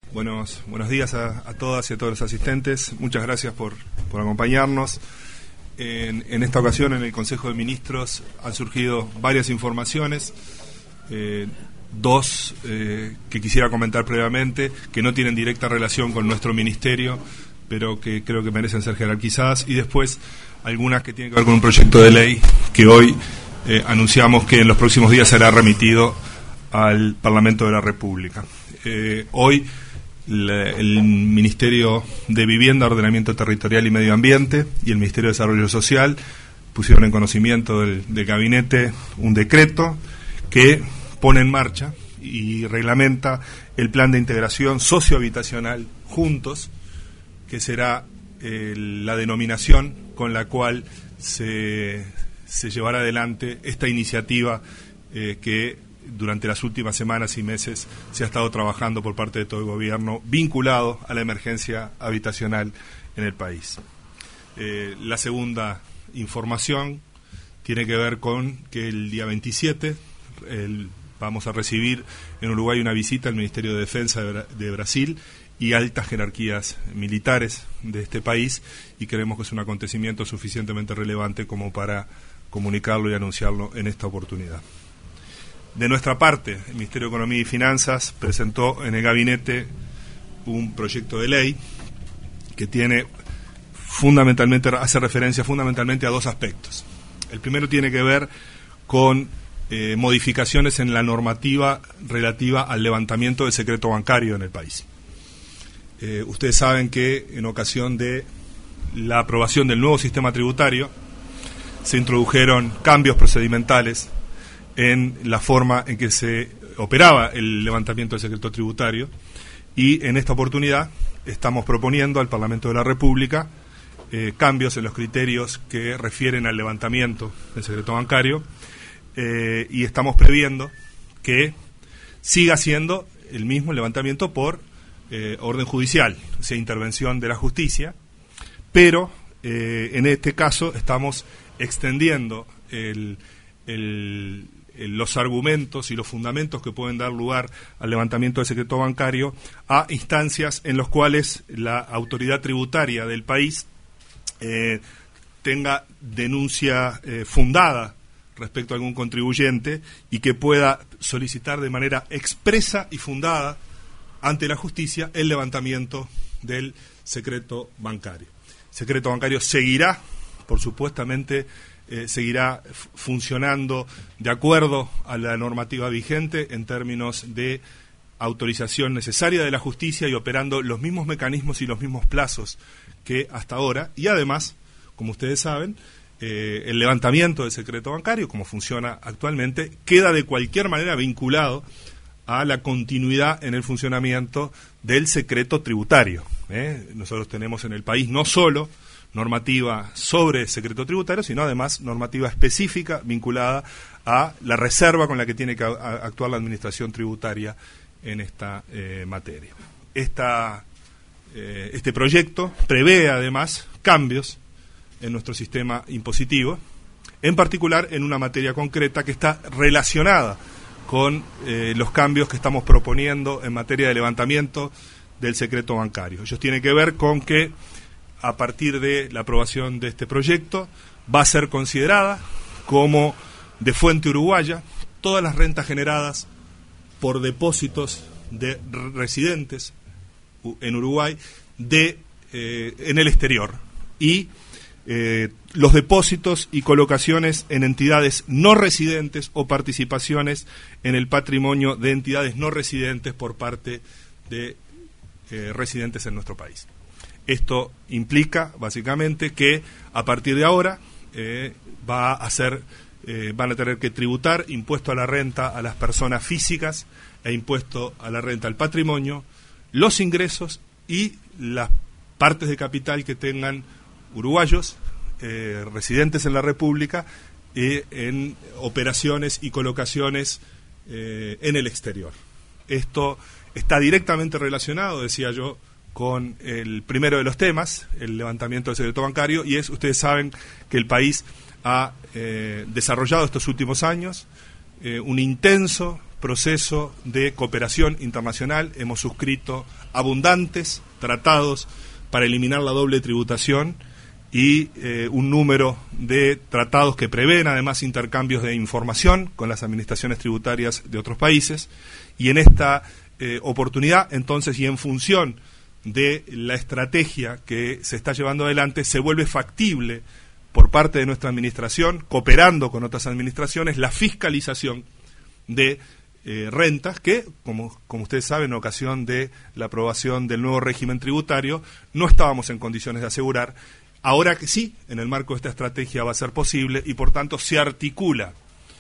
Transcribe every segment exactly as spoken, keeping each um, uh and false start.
Buenos, buenos días a, a todas y a todos los asistentes. Muchas gracias por, por acompañarnos. En, en esta ocasión, en el Consejo de Ministros, han surgido varias informaciones, eh, dos eh, que quisiera comentar previamente, que no tienen directa relación con nuestro ministerio, pero que creo que merecen ser jerarquizadas, y después algunas que tienen que ver con un proyecto de ley que hoy eh, anunciamos que en los próximos días será remitido al Parlamento de la República. Eh, hoy la, el Ministerio de Vivienda, Ordenamiento Territorial y Medio Ambiente y el Ministerio de Desarrollo Social pusieron en conocimiento del, del gabinete un decreto que pone en marcha y reglamenta el plan de integración sociohabitacional Juntos, que será eh, la denominación con la cual se, se llevará adelante esta iniciativa eh, que durante las últimas semanas y meses se ha estado trabajando por parte de todo el gobierno vinculado a la emergencia habitacional en el país. Eh, la segunda información tiene que ver con que el día veintisiete el, vamos a recibir en Uruguay una visita al Ministerio de Defensa de, de Brasil y altas jerarquías militares de este país, y creemos que es un acontecimiento suficientemente relevante como para comunicarlo y anunciarlo en esta oportunidad. De nuestra parte, el Ministerio de Economía y Finanzas presentó en el gabinete un proyecto de ley que tiene fundamentalmente, hace referencia fundamentalmente a dos aspectos. El primero tiene que ver con eh, modificaciones en la normativa relativa al levantamiento del secreto bancario en el país. Eh, ustedes saben que en ocasión de la aprobación del nuevo sistema tributario se introdujeron cambios procedimentales en la forma en que se operaba el levantamiento del secreto tributario, y en esta oportunidad estamos proponiendo al Parlamento de la República eh, cambios en los criterios que refieren al levantamiento del secreto bancario, eh, y estamos previendo que siga siendo el mismo levantamiento por eh, orden judicial, o sea, intervención de la justicia, pero eh, en este caso estamos extendiendo el, el los argumentos y los fundamentos que pueden dar lugar al levantamiento del secreto bancario a instancias en las cuales la autoridad tributaria del país eh, tenga denuncia eh, fundada respecto a algún contribuyente y que pueda solicitar de manera expresa y fundada ante la justicia el levantamiento del secreto bancario. El secreto bancario seguirá, por supuestamente, Eh, seguirá f- funcionando de acuerdo a la normativa vigente en términos de autorización necesaria de la justicia y operando los mismos mecanismos y los mismos plazos que hasta ahora, y además, como ustedes saben, eh, el levantamiento del secreto bancario, como funciona actualmente, queda de cualquier manera vinculado a la continuidad en el funcionamiento del secreto tributario. ¿eh? Nosotros tenemos en el país no solo normativa sobre secreto tributario, sino además normativa específica vinculada a la reserva con la que tiene que a, actuar la administración tributaria en esta eh, materia. Esta, eh, este proyecto prevé además cambios en nuestro sistema impositivo, en particular en una materia concreta que está relacionada con eh, los cambios que estamos proponiendo en materia de levantamiento del secreto bancario. Ellos tienen que ver con que a partir de la aprobación de este proyecto va a ser considerada como de fuente uruguaya todas las rentas generadas por depósitos de residentes en Uruguay de eh, en el exterior, y eh, los depósitos y colocaciones en entidades no residentes o participaciones en el patrimonio de entidades no residentes por parte de eh, residentes en nuestro país. Esto implica, básicamente, que a partir de ahora eh, va a ser, eh, van a tener que tributar impuesto a la renta a las personas físicas e impuesto a la renta al patrimonio, los ingresos y las partes de capital que tengan uruguayos eh, residentes en la República eh, en operaciones y colocaciones eh, en el exterior. Esto está directamente relacionado, decía yo, con el primero de los temas, el levantamiento del secreto bancario, y es, ustedes saben que el país ha eh, desarrollado estos últimos años eh, un intenso proceso de cooperación internacional. Hemos suscrito abundantes tratados para eliminar la doble tributación y eh, un número de tratados que prevén además intercambios de información con las administraciones tributarias de otros países. Y en esta eh, oportunidad, entonces, y en función de la estrategia que se está llevando adelante, se vuelve factible por parte de nuestra administración, cooperando con otras administraciones, la fiscalización de eh, rentas que, como, como ustedes saben, en ocasión de la aprobación del nuevo régimen tributario, no estábamos en condiciones de asegurar. Ahora que sí, en el marco de esta estrategia va a ser posible y por tanto se articula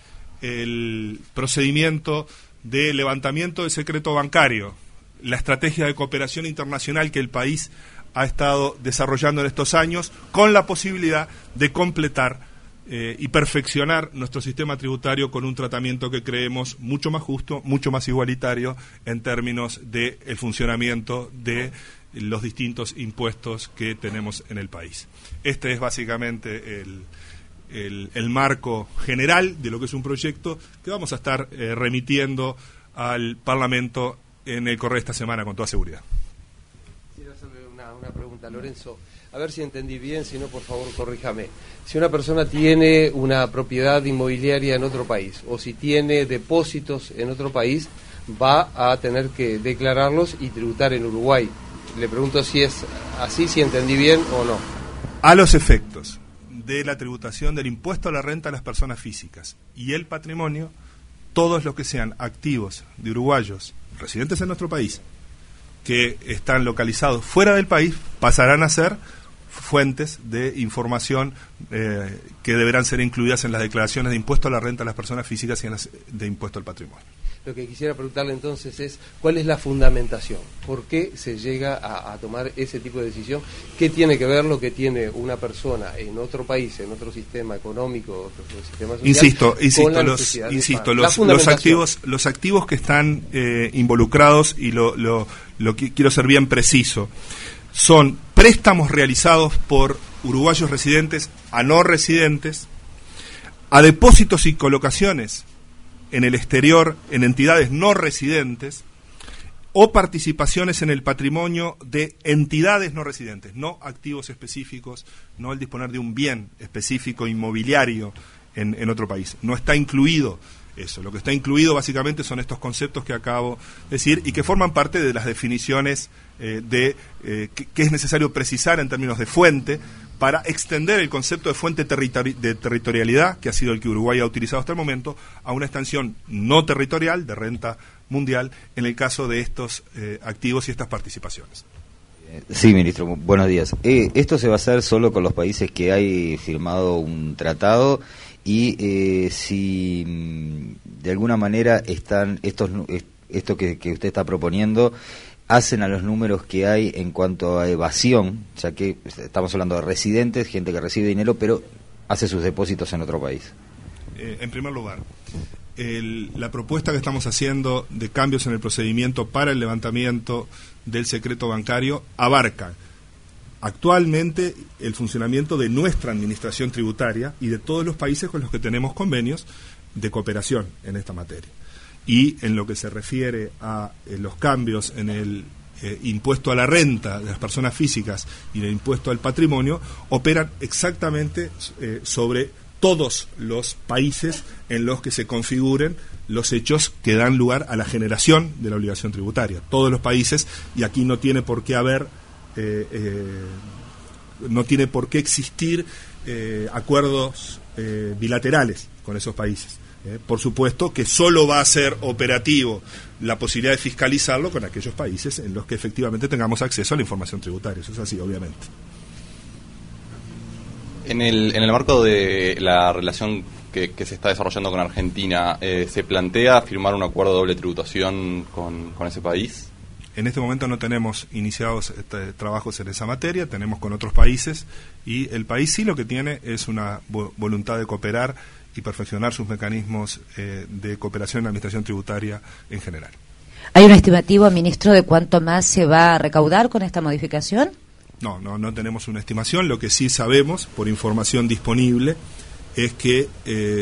el procedimiento de levantamiento de secreto bancario, la estrategia de cooperación internacional que el país ha estado desarrollando en estos años, con la posibilidad de completar eh, y perfeccionar nuestro sistema tributario con un tratamiento que creemos mucho más justo, mucho más igualitario en términos de el funcionamiento de los distintos impuestos que tenemos en el país. Este es básicamente el, el, el marco general de lo que es un proyecto que vamos a estar eh, remitiendo al Parlamento en el correo de esta semana con toda seguridad. Quiero hacerle una, una pregunta, Lorenzo, a ver si entendí bien, si no, por favor, corríjame. Si una persona tiene una propiedad inmobiliaria en otro país o si tiene depósitos en otro país, va a tener que declararlos y tributar en Uruguay. Le pregunto si es así, si entendí bien o no. A los efectos de la tributación del impuesto a la renta a las personas físicas y el patrimonio, todos los que sean activos de uruguayos residentes en nuestro país que están localizados fuera del país pasarán a ser fuentes de información eh, que deberán ser incluidas en las declaraciones de impuesto a la renta a las personas físicas y en las de impuesto al patrimonio. Lo que quisiera preguntarle entonces es, ¿cuál es la fundamentación? ¿Por qué se llega a, a tomar ese tipo de decisión? ¿Qué tiene que ver lo que tiene una persona en otro país, en otro sistema económico, otro sistema social? Insisto, insisto, los, insisto, los, los activos, los activos que están eh, involucrados, y lo, lo, lo que quiero ser bien preciso, son préstamos realizados por uruguayos residentes a no residentes, a depósitos y colocaciones en el exterior, en entidades no residentes, o participaciones en el patrimonio de entidades no residentes, no activos específicos, no el disponer de un bien específico inmobiliario en, en otro país. No está incluido eso. Lo que está incluido básicamente son estos conceptos que acabo de decir y que forman parte de las definiciones eh, de eh, que, que es necesario precisar en términos de fuente para extender el concepto de fuente territori- de territorialidad, que ha sido el que Uruguay ha utilizado hasta el momento, a una extensión no territorial de renta mundial en el caso de estos eh, activos y estas participaciones. Sí, ministro, buenos días. Eh, ¿Esto se va a hacer solo con los países que hay firmado un tratado? Y eh, si de alguna manera están estos esto que, que usted está proponiendo hacen a los números que hay en cuanto a evasión, ya que estamos hablando de residentes, gente que recibe dinero, pero hace sus depósitos en otro país. Eh, en primer lugar, el, la propuesta que estamos haciendo de cambios en el procedimiento para el levantamiento del secreto bancario abarca actualmente el funcionamiento de nuestra administración tributaria y de todos los países con los que tenemos convenios de cooperación en esta materia. Y en lo que se refiere a eh, los cambios en el eh, impuesto a la renta de las personas físicas y el impuesto al patrimonio, operan exactamente eh, sobre todos los países en los que se configuren los hechos que dan lugar a la generación de la obligación tributaria. Todos los países, y aquí no tiene por qué haber, eh, eh, no tiene por qué existir eh, acuerdos eh, bilaterales con esos países. Eh, por supuesto que solo va a ser operativo la posibilidad de fiscalizarlo con aquellos países en los que efectivamente tengamos acceso a la información tributaria. Eso es así, obviamente. En el, en el marco de la relación que, que se está desarrollando con Argentina, eh, ¿se plantea firmar un acuerdo de doble tributación con, con ese país? En este momento no tenemos iniciados este, trabajos en esa materia, tenemos con otros países, y el país sí lo que tiene es una vo- voluntad de cooperar y perfeccionar sus mecanismos eh, de cooperación en la administración tributaria en general. ¿Hay un estimativo, ministro, de cuánto más se va a recaudar con esta modificación? No, no, no tenemos una estimación. Lo que sí sabemos, por información disponible, es que eh,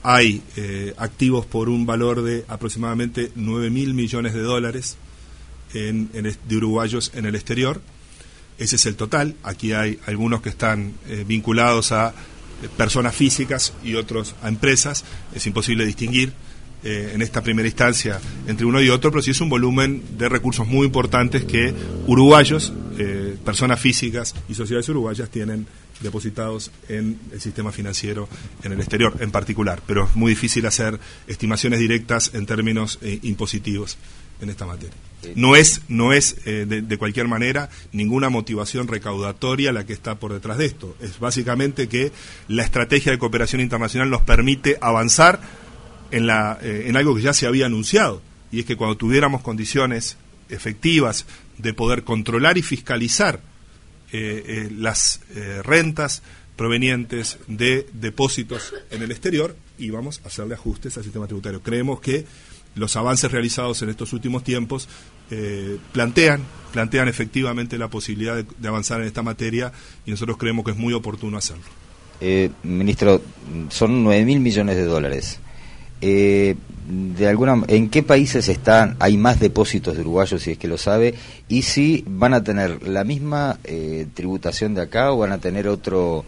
hay eh, activos por un valor de aproximadamente nueve mil millones de dólares en, en, de uruguayos en el exterior. Ese es el total. Aquí hay algunos que están eh, vinculados a eh, personas físicas y otros a empresas. Es imposible distinguir eh, en esta primera instancia entre uno y otro, pero sí es un volumen de recursos muy importantes que uruguayos, eh, personas físicas y sociedades uruguayas tienen depositados en el sistema financiero en el exterior en particular, pero es muy difícil hacer estimaciones directas en términos eh, impositivos en esta materia. No es, no es eh, de, de cualquier manera ninguna motivación recaudatoria la que está por detrás de esto. Es básicamente que la estrategia de cooperación internacional nos permite avanzar en, la, eh, en algo que ya se había anunciado, y es que cuando tuviéramos condiciones efectivas de poder controlar y fiscalizar eh, eh, las eh, rentas provenientes de depósitos en el exterior, íbamos a hacerle ajustes al sistema tributario. Creemos que los avances realizados en estos últimos tiempos eh, plantean plantean efectivamente la posibilidad de, de avanzar en esta materia, y nosotros creemos que es muy oportuno hacerlo. Eh, ministro, son nueve mil millones de dólares. Eh, de alguna, ¿en qué países están hay más depósitos de uruguayos, si es que lo sabe? Y si van a tener la misma eh, tributación de acá, o van a tener otro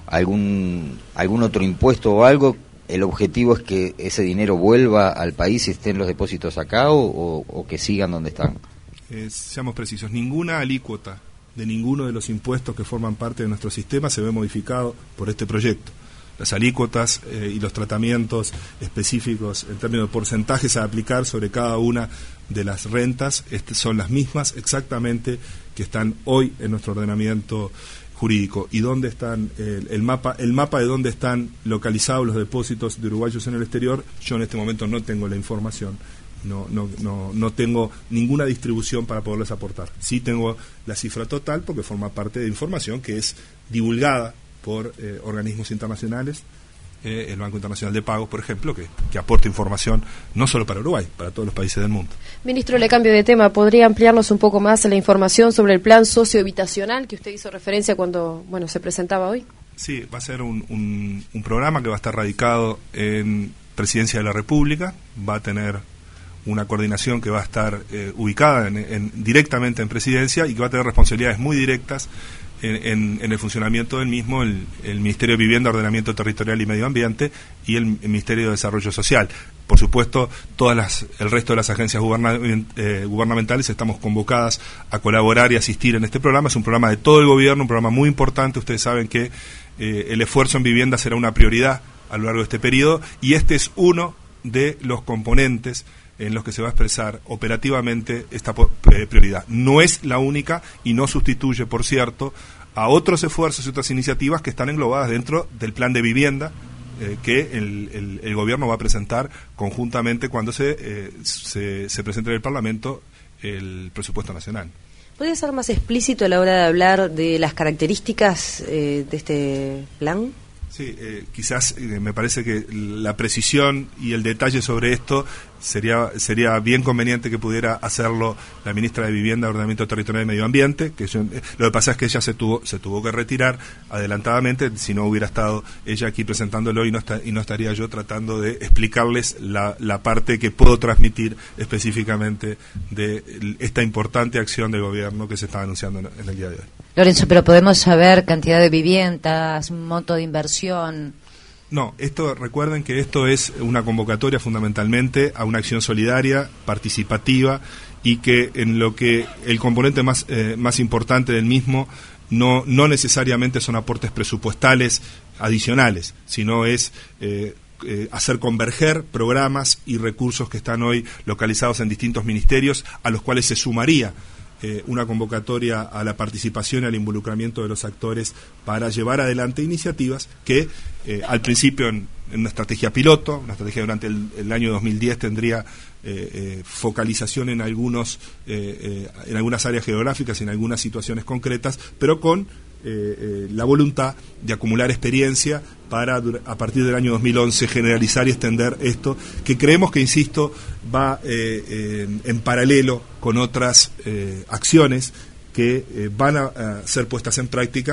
algún algún otro impuesto o algo. ¿El objetivo es que ese dinero vuelva al país y estén los depósitos acá, o, o, o que sigan donde están? Eh, seamos precisos, ninguna alícuota de ninguno de los impuestos que forman parte de nuestro sistema se ve modificado por este proyecto. Las alícuotas eh, y los tratamientos específicos en términos de porcentajes a aplicar sobre cada una de las rentas este, son las mismas exactamente que están hoy en nuestro ordenamiento jurídico. ¿Y dónde están el, el mapa el mapa de dónde están localizados los depósitos de uruguayos en el exterior? Yo en este momento no tengo la información, no no no no tengo ninguna distribución para poderles aportar. Sí tengo la cifra total, porque forma parte de información que es divulgada por eh, organismos internacionales, eh, el Banco Internacional de Pagos, por ejemplo, que, que aporta información no solo para Uruguay, para todos los países del mundo. Ministro, le cambio de tema. ¿Podría ampliarnos un poco más la información sobre el plan sociohabitacional que usted hizo referencia cuando bueno se presentaba hoy? Sí, va a ser un, un, un programa que va a estar radicado en Presidencia de la República, va a tener una coordinación que va a estar eh, ubicada en, en, directamente en Presidencia, y que va a tener responsabilidades muy directas En, en, en el funcionamiento del mismo, el, el Ministerio de Vivienda, Ordenamiento Territorial y Medio Ambiente, y el, el Ministerio de Desarrollo Social. Por supuesto, todas las, el resto de las agencias gubernament, eh, gubernamentales estamos convocadas a colaborar y asistir en este programa. Es un programa de todo el gobierno, un programa muy importante. Ustedes saben que eh, el esfuerzo en vivienda será una prioridad a lo largo de este periodo, y este es uno de los componentes en los que se va a expresar operativamente esta prioridad. No es la única y no sustituye, por cierto, a otros esfuerzos y otras iniciativas que están englobadas dentro del plan de vivienda eh, que el, el, el gobierno va a presentar conjuntamente cuando se, eh, se, se presente en el Parlamento el presupuesto nacional. ¿Podría ser más explícito a la hora de hablar de las características eh, de este plan? Sí, eh, quizás eh, me parece que la precisión y el detalle sobre esto sería sería bien conveniente que pudiera hacerlo la ministra de Vivienda, Ordenamiento Territorial y Medio Ambiente, que yo, eh, lo que pasa es que ella se tuvo se tuvo que retirar adelantadamente. Si no hubiera estado ella aquí presentándolo, y no está, y no estaría yo tratando de explicarles la, la parte que puedo transmitir específicamente de esta importante acción del gobierno que se está anunciando en, en el día de hoy. Lorenzo, pero podemos saber cantidad de viviendas, monto de inversión. No, esto, recuerden que esto es una convocatoria fundamentalmente a una acción solidaria, participativa, y que en lo que el componente más eh, más importante del mismo no no necesariamente son aportes presupuestales adicionales, sino es eh, eh, hacer converger programas y recursos que están hoy localizados en distintos ministerios, a los cuales se sumaría Eh, una convocatoria a la participación y al involucramiento de los actores para llevar adelante iniciativas que eh, al principio en, en una estrategia piloto, una estrategia durante el, el año dos mil diez tendría eh, eh, focalización en algunos eh, eh, en algunas áreas geográficas y en algunas situaciones concretas, pero con eh, eh, la voluntad de acumular experiencia para a partir del año dos mil once generalizar y extender esto, que creemos que, insisto, va eh, eh, en paralelo con otras eh, acciones que eh, van a, a ser puestas en práctica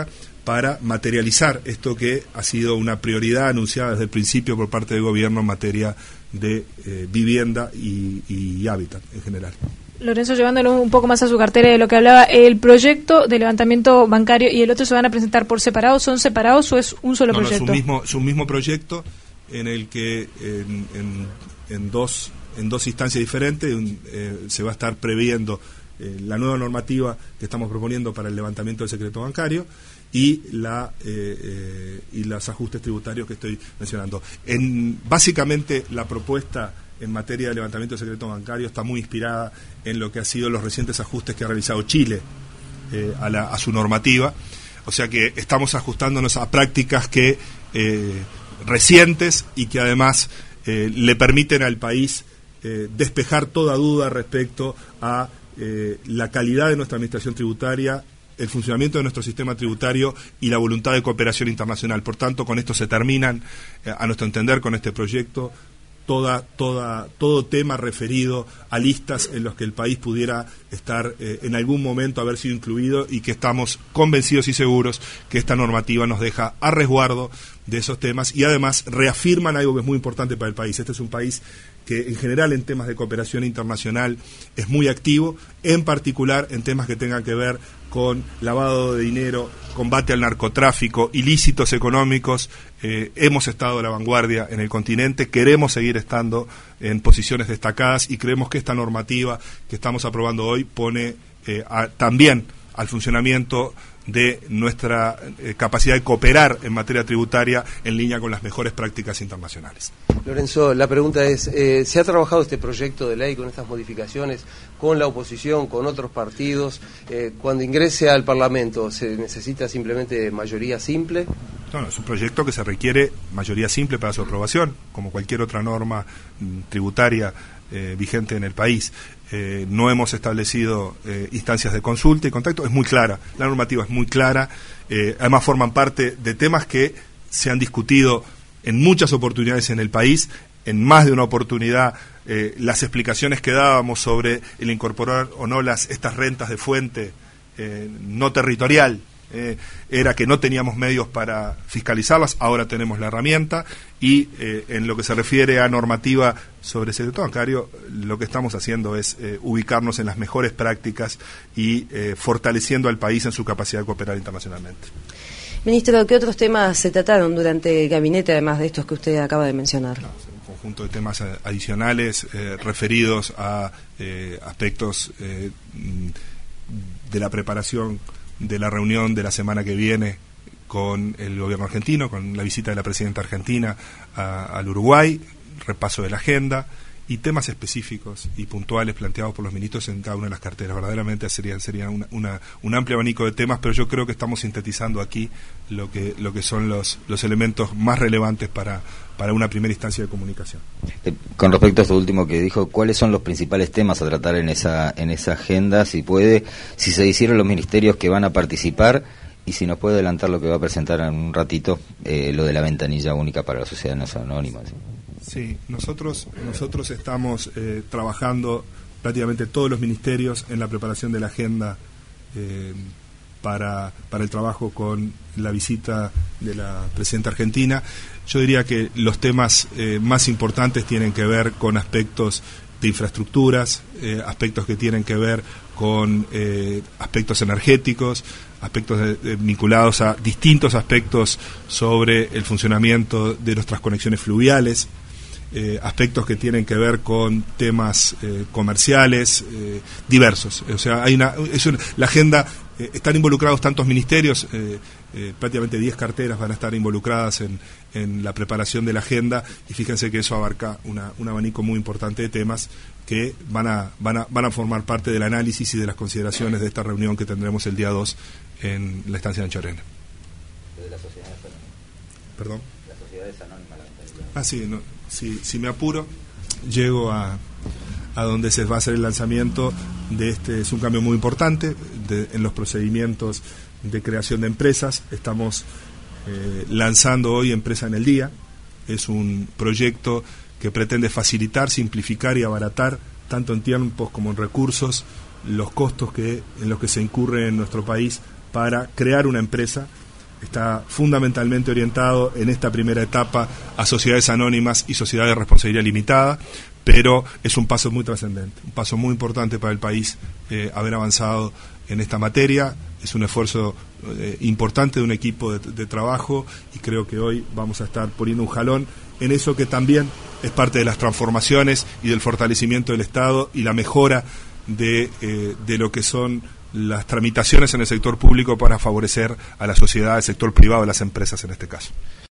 para materializar esto que ha sido una prioridad anunciada desde el principio por parte del gobierno en materia de eh, vivienda y, y hábitat en general. Lorenzo, llevándolo un poco más a su cartera de lo que hablaba, ¿el proyecto de levantamiento bancario y el otro se van a presentar por separado? ¿Son separados o es un solo no, proyecto? No, es un mismo, es un mismo proyecto en el que en, en, en, dos, en dos instancias diferentes un, eh, se va a estar previendo eh, la nueva normativa que estamos proponiendo para el levantamiento del secreto bancario y la eh, eh, y los ajustes tributarios que estoy mencionando. En, básicamente la propuesta en materia de levantamiento del secreto bancario está muy inspirada en lo que ha sido los recientes ajustes que ha realizado Chile eh, a, la, a su normativa, o sea que estamos ajustándonos a prácticas que eh, recientes y que además eh, le permiten al país eh, despejar toda duda respecto a eh, la calidad de nuestra administración tributaria, el funcionamiento de nuestro sistema tributario y la voluntad de cooperación internacional. Por tanto, con esto se terminan, eh, a nuestro entender, con este proyecto, toda, toda, todo tema referido a listas en los que el país pudiera estar eh, en algún momento haber sido incluido y que estamos convencidos y seguros que esta normativa nos deja a resguardo de esos temas y además reafirman algo que es muy importante para el país. Este es un país que en general en temas de cooperación internacional es muy activo, en particular en temas que tengan que ver con lavado de dinero, combate al narcotráfico, ilícitos económicos. Eh, hemos estado a la vanguardia en el continente, queremos seguir estando en posiciones destacadas y creemos que esta normativa que estamos aprobando hoy pone eh, a, también al funcionamiento de nuestra eh, capacidad de cooperar en materia tributaria en línea con las mejores prácticas internacionales. Lorenzo, la pregunta es, eh, ¿se ha trabajado este proyecto de ley con estas modificaciones con la oposición, con otros partidos? Eh, cuando ingrese al Parlamento, ¿se necesita simplemente mayoría simple? No, no, es un proyecto que se requiere mayoría simple para su aprobación, como cualquier otra norma mm, tributaria eh, vigente en el país. Eh, no hemos establecido eh, instancias de consulta y contacto, es muy clara, la normativa es muy clara, eh, además forman parte de temas que se han discutido en muchas oportunidades en el país, en más de una oportunidad eh, las explicaciones que dábamos sobre el incorporar o no las estas rentas de fuente eh, no territorial, eh, era que no teníamos medios para fiscalizarlas, ahora tenemos la herramienta y eh, en lo que se refiere a normativa sobre el secreto bancario, lo que estamos haciendo es eh, ubicarnos en las mejores prácticas y eh, fortaleciendo al país en su capacidad de cooperar internacionalmente. Ministro, ¿qué otros temas se trataron durante el gabinete, además de estos que usted acaba de mencionar? No, un conjunto de temas adicionales eh, referidos a eh, aspectos eh, de la preparación de la reunión de la semana que viene con el gobierno argentino, con la visita de la presidenta argentina a, al Uruguay, repaso de la agenda y temas específicos y puntuales planteados por los ministros en cada una de las carteras. Verdaderamente sería, sería una, una, un amplio abanico de temas, pero yo creo que estamos sintetizando aquí lo que, lo que son los, los elementos más relevantes para, para una primera instancia de comunicación. Eh, con respecto a esto último que dijo, ¿cuáles son los principales temas a tratar en esa, en esa agenda? Si puede, si se hicieron los ministerios que van a participar y si nos puede adelantar lo que va a presentar en un ratito, eh, lo de la ventanilla única para las sociedades anónimas. Sí, nosotros nosotros estamos eh, trabajando prácticamente todos los ministerios en la preparación de la agenda eh, para, para el trabajo con la visita de la presidenta argentina. Yo diría que los temas eh, más importantes tienen que ver con aspectos de infraestructuras, eh, aspectos que tienen que ver con eh, aspectos energéticos, aspectos de, de, vinculados a distintos aspectos sobre el funcionamiento de nuestras conexiones fluviales, eh, aspectos que tienen que ver con temas eh, comerciales eh, diversos. O sea, hay una, es una la agenda, eh, están involucrados tantos ministerios, eh, eh, prácticamente diez carteras van a estar involucradas en, en la preparación de la agenda y fíjense que eso abarca una, un abanico muy importante de temas que van a, van a, van a formar parte del análisis y de las consideraciones de esta reunión que tendremos el día dos en la estancia de Anchorena. De las sociedades anónimas. ¿Perdón? Las sociedades anónimas. Ah, sí, no, si, si me apuro, llego a, a donde se va a hacer el lanzamiento de este, es un cambio muy importante de, en los procedimientos de creación de empresas. Estamos eh, lanzando hoy Empresa en el Día. Es un proyecto que pretende facilitar, simplificar y abaratar, tanto en tiempos como en recursos, los costos que en los que se incurre en nuestro país para crear una empresa está fundamentalmente orientado en esta primera etapa a sociedades anónimas y sociedades de responsabilidad limitada, pero es un paso muy trascendente, un paso muy importante para el país eh, haber avanzado en esta materia. Es un esfuerzo eh, importante de un equipo de, de trabajo, y creo que hoy vamos a estar poniendo un jalón en eso que también es parte de las transformaciones y del fortalecimiento del Estado y la mejora de, eh, de lo que son las tramitaciones en el sector público para favorecer a la sociedad, al sector privado, a las empresas en este caso.